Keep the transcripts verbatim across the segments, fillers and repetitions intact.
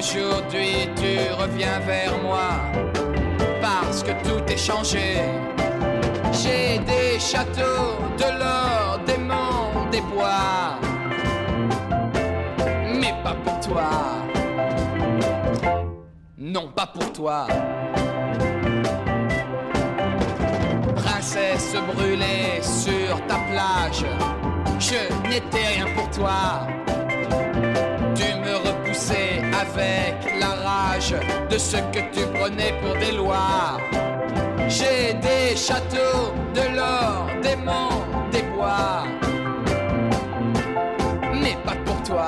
Aujourd'hui tu reviens vers moi parce que tout est changé. J'ai des châteaux, de l'or, des monts, des bois, mais pas pour toi. Non, pas pour toi. Princesse brûlée sur ta plage, je n'étais rien pour toi. Tu me repoussais avec la rage de ce que tu prenais pour des lois. J'ai des châteaux, de l'or, des monts, des bois, mais pas pour toi.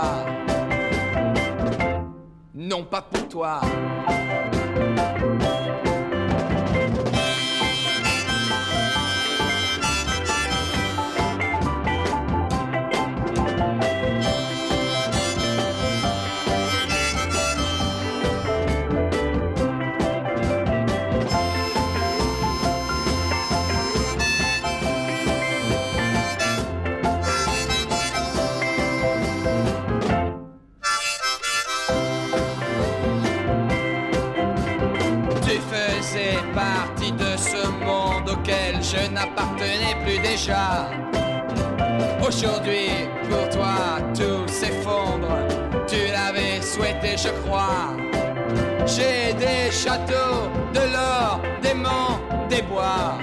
Non, pas pour toi. Partie de ce monde auquel je n'appartenais plus déjà. Aujourd'hui, pour toi, tout s'effondre. Tu l'avais souhaité, je crois. J'ai des châteaux, de l'or, des monts, des bois,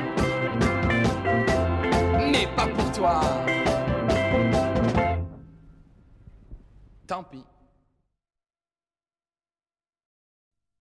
mais pas pour toi. Tant pis.